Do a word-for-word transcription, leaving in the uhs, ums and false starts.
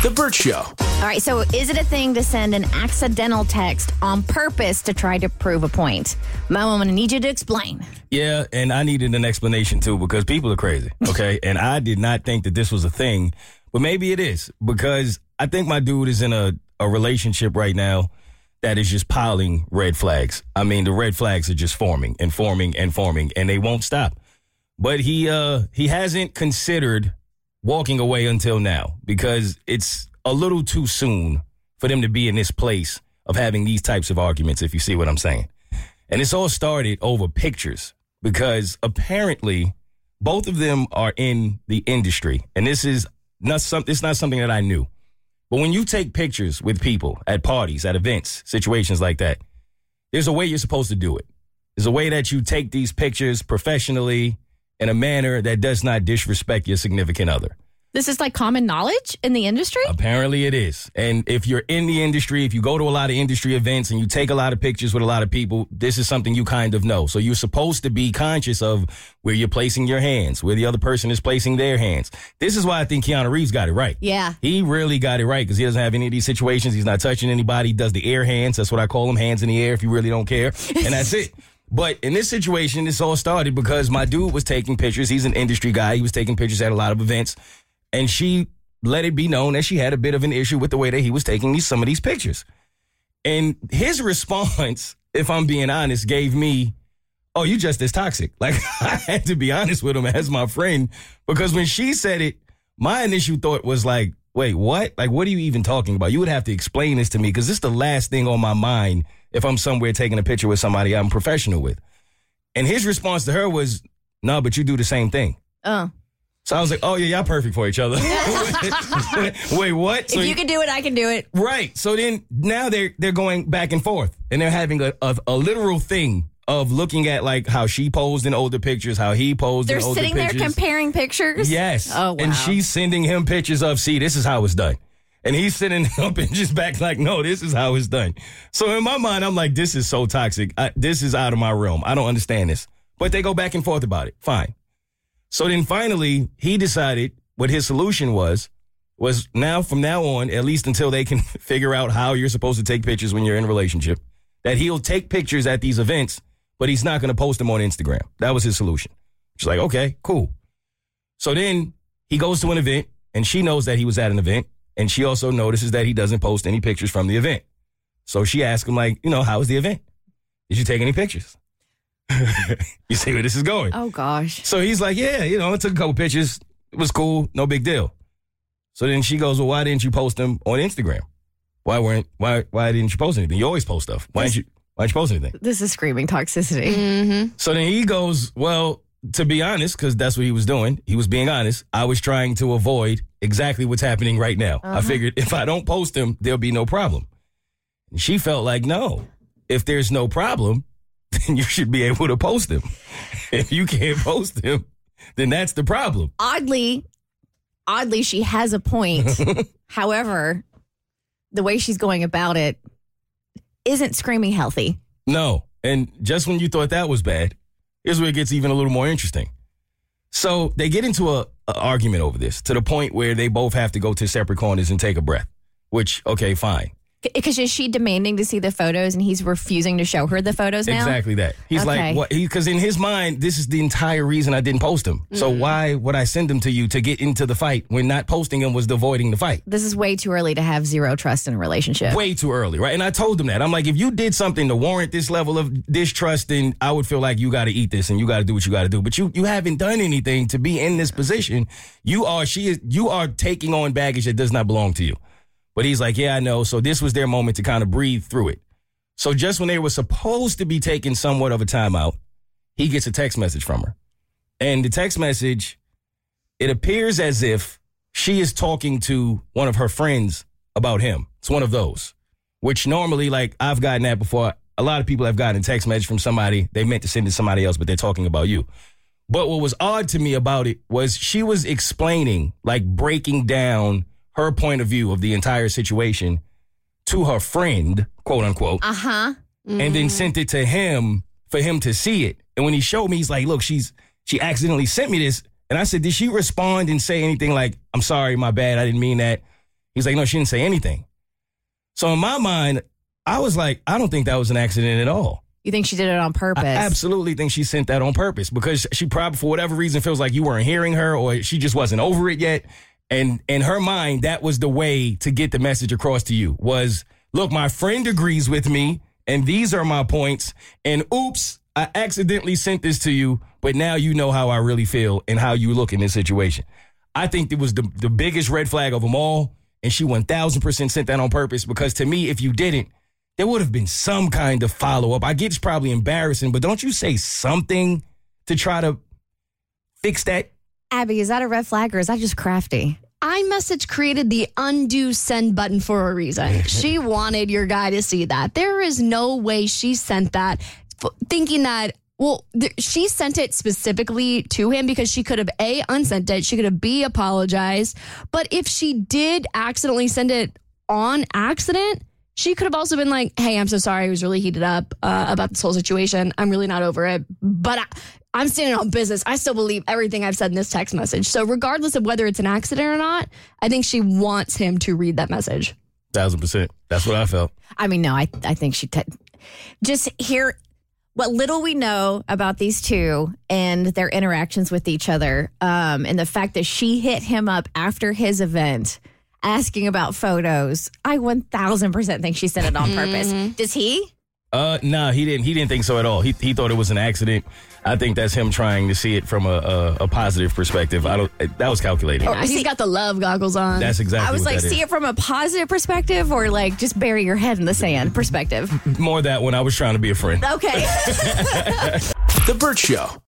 The Burt Show. All right, so is it a thing to send an accidental text on purpose to try to prove a point? Mo, I'm going to need you to explain. Yeah, and I needed an explanation, too, because people are crazy, okay? And I did not think that this was a thing, but maybe it is, because I think my dude is in a, a relationship right now that is just piling red flags. I mean, the red flags are just forming and forming and forming, and they won't stop. But he uh, he hasn't considered walking away until now, because it's a little too soon for them to be in this place of having these types of arguments, if you see what I'm saying. And it's all started over pictures, because apparently both of them are in the industry. And this is not some, it's not something that I knew. But when you take pictures with people at parties, at events, situations like that, there's a way you're supposed to do it. There's a way that you take these pictures professionally in a manner that does not disrespect your significant other. This is like common knowledge in the industry? Apparently it is. And if you're in the industry, if you go to a lot of industry events and you take a lot of pictures with a lot of people, this is something you kind of know. So you're supposed to be conscious of where you're placing your hands, where the other person is placing their hands. This is why I think Keanu Reeves got it right. Yeah. He really got it right, because he doesn't have any of these situations. He's not touching anybody. He does the air hands. That's what I call them, hands in the air if you really don't care. And that's it. But in this situation, this all started because my dude was taking pictures. He's an industry guy. He was taking pictures at a lot of events. And she let it be known that she had a bit of an issue with the way that he was taking these, some of these pictures. And his response, if I'm being honest, gave me, oh, you just as toxic. Like, I had to be honest with him as my friend, because when she said it, my initial thought was like, wait, what? Like, what are you even talking about? You would have to explain this to me, because this is the last thing on my mind if I'm somewhere taking a picture with somebody I'm professional with. And his response to her was, no, but you do the same thing. Oh. So I was like, oh, yeah, y'all perfect for each other. Wait, what? So if you can do it, I can do it. Right. So then now they're they're going back and forth, and they're having a, a, a literal thing of looking at like how she posed in older pictures, how he posed they're in older pictures. They're sitting there comparing pictures? Yes. Oh, wow. And she's sending him pictures of, see, this is how it's done. And he's sending up and just back like, no, this is how it's done. So in my mind, I'm like, this is so toxic. I, this is out of my realm. I don't understand this. But they go back and forth about it. Fine. So then finally, he decided what his solution was, was now from now on, at least until they can figure out how you're supposed to take pictures when you're in a relationship, that he'll take pictures at these events, but he's not going to post them on Instagram. That was his solution. She's like, okay, cool. So then he goes to an event, and she knows that he was at an event, and she also notices that he doesn't post any pictures from the event. So she asks him, like, you know, how was the event? Did you take any pictures? You see where this is going? Oh, gosh. So he's like, yeah, you know, I took a couple pictures. It was cool. No big deal. So then she goes, well, why didn't you post them on Instagram? Why weren't, why, why didn't you post anything? You always post stuff. Why didn't you, why didn't you post anything? This is screaming toxicity. Mm-hmm. So then he goes, well, to be honest, because that's what he was doing, he was being honest, I was trying to avoid exactly what's happening right now. Uh-huh. I figured if I don't post them, there'll be no problem. And she felt like, no, if there's no problem, then you should be able to post them. If you can't post them, then that's the problem. Oddly, oddly, she has a point. However, the way she's going about it isn't screaming healthy. No. And just when you thought that was bad, here's where it gets even a little more interesting. So they get into a, a argument over this to the point where they both have to go to separate corners and take a breath, which, okay, fine. Because is she demanding to see the photos and he's refusing to show her the photos now? Exactly that. He's okay. like, what? Because in his mind, this is the entire reason I didn't post them. Mm. So why would I send them to you to get into the fight when not posting them was avoiding the fight? This is way too early to have zero trust in a relationship. Way too early, right? And I told him that. I'm like, if you did something to warrant this level of distrust, then I would feel like you got to eat this and you got to do what you got to do. But you you haven't done anything to be in this position. You are she is you are taking on baggage that does not belong to you. But he's like, yeah, I know. So this was their moment to kind of breathe through it. So just when they were supposed to be taking somewhat of a timeout, he gets a text message from her. And the text message, it appears as if she is talking to one of her friends about him. It's one of those, which normally, like, I've gotten that before. A lot of people have gotten a text message from somebody they meant to send to somebody else, but they're talking about you. But what was odd to me about it was she was explaining, like breaking down her point of view of the entire situation to her friend, quote unquote. Uh-huh. Mm-hmm. And then sent it to him for him to see it. And when he showed me, he's like, look, she's she accidentally sent me this. And I said, did she respond and say anything like, I'm sorry, my bad, I didn't mean that? He's like, no, she didn't say anything. So in my mind, I was like, I don't think that was an accident at all. You think she did it on purpose? I absolutely think she sent that on purpose because she probably, for whatever reason, feels like you weren't hearing her or she just wasn't over it yet. And in her mind, that was the way to get the message across to you was, look, my friend agrees with me and these are my points. And oops, I accidentally sent this to you, but now you know how I really feel and how you look in this situation. I think it was the, the biggest red flag of them all. And she one thousand percent sent that on purpose because to me, if you didn't, there would have been some kind of follow-up. I get it's probably embarrassing, but don't you say something to try to fix that? Abby, is that a red flag or is that just crafty? iMessage created the undo send button for a reason. She wanted your guy to see that. There is no way she sent that f- thinking that, well, th- she sent it specifically to him because she could have A, unsent it. She could have B, apologized. But if she did accidentally send it on accident, she could have also been like, hey, I'm so sorry. I was really heated up uh, about this whole situation. I'm really not over it. But I, I'm standing on business. I still believe everything I've said in this text message. So regardless of whether it's an accident or not, I think she wants him to read that message. Thousand percent. That's what I felt. I mean, no, I, I think she... Te- just hear what little we know about these two and their interactions with each other um, and the fact that she hit him up after his event asking about photos. I one thousand percent think she sent it on purpose. Mm-hmm. Does he? Uh, no, nah, he didn't. He didn't think so at all. He he thought it was an accident. I think that's him trying to see it from a a, a positive perspective. I don't. That was calculated. Yeah, he's got the love goggles on. That's exactly. I was what like, that see is. it from a positive perspective, or like just bury your head in the sand perspective. More that when I was trying to be a friend. Okay. The Bert Show.